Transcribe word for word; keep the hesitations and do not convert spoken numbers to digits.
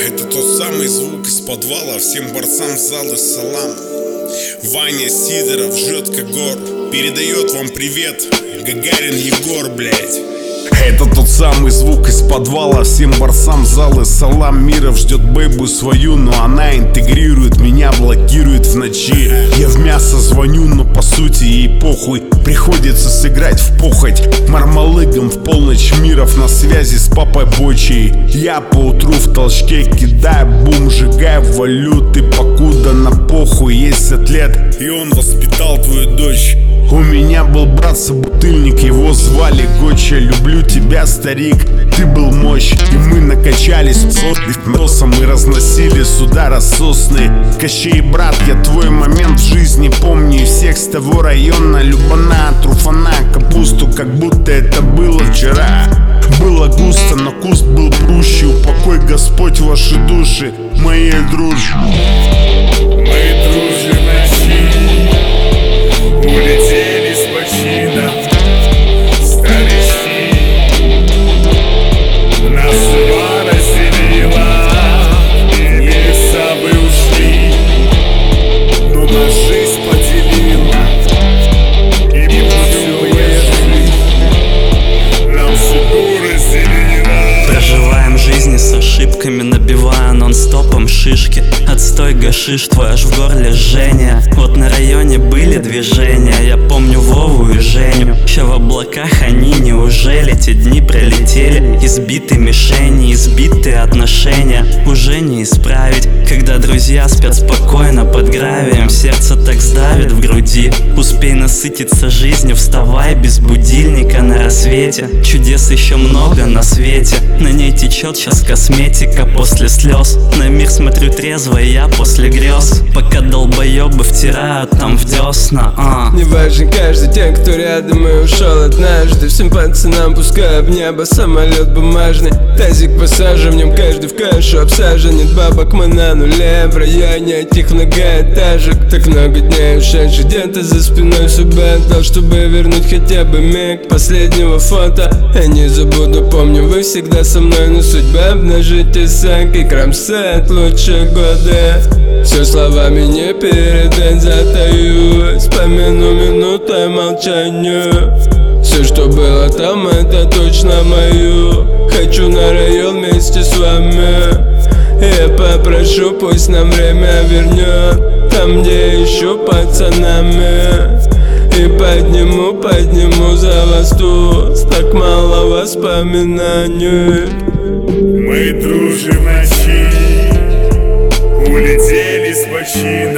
Это тот самый звук из подвала. Всем борцам в залы салам. Ваня Сидоров, Жётка Гор, передает вам привет, Гагарин Егор, блять. Это тот самый звук из подвала. Всем борцам залы салам. Миров ждет бэйбу свою, но она интегрирует меня, блокирует в ночи. Я в мясо звоню, но по сути ей похуй. Приходится сыграть в похоть мармалыгом в полночь. Миров на связи с папой Бочей. Я поутру в толчке кидаю бум, сжигаю валюты, покуда на похуй. Есть атлет, и он воспитал твою дочь. У меня был брат-собутыльник, его звали Гоча. Люблю тебя, старик, ты был мощь. И мы накачались носом и разносили сюда рассосные. Кощей, брат, я твой момент в жизни помню. И всех с того района, Любана, Труфана, капусту, как будто это было вчера. Было густо, но куст был прущий. Упокой, Господь, ваши души, мои дружи. Мы дружим ночи, улетели с починов старички. Нас судьба разделила, и леса вы ушли, но нас жизнь поделила, и путевые жизнь нам судьбу разделила. Проживаем жизни с ошибками, набивая нон-стопом шишки. Отстой гашиш, твой аж в горле жжение. Вот на районе были движения, я помню Вову и Женю. Ща в облаках они, неужели те дни пролетели? Избитые мишени, избитые отношения уже не исправить, когда друзья спят спокойно под гравием. Сердце так сдавит в груди. Успей насытиться жизнью, вставай без будильника на рассвете. Чудес еще много на свете, на ней течет сейчас косметика после слез. На мир смотрю трезво я после грез, пока долбоебы втирают там в десна. а. Не важен каждый день, кто рядом и ушел однажды. Всем пацанам пускай в небо самолет бумажный. Тазик посажен, в нем каждый в кашу обсажен. Нет бабок, мы на нуле, в районе этих многоэтажек. Так много дней ушедших, где-то за спиной судьба отдал, чтобы вернуть хотя бы миг последнего фото. Я не забуду, помню, вы всегда со мной, но судьба обнажит тесак и кромсает лучшие годы. Все словами не передать, затаю, вспомину минутой молчанию. Все, что было там, это точно мое. Хочу на район вместе с вами. Я попрошу, пусть нам время вернет там, где еще пацанами. И подниму, подниму за вас тут, так мало воспоминаний. Мы дружим ночи, улетели с починок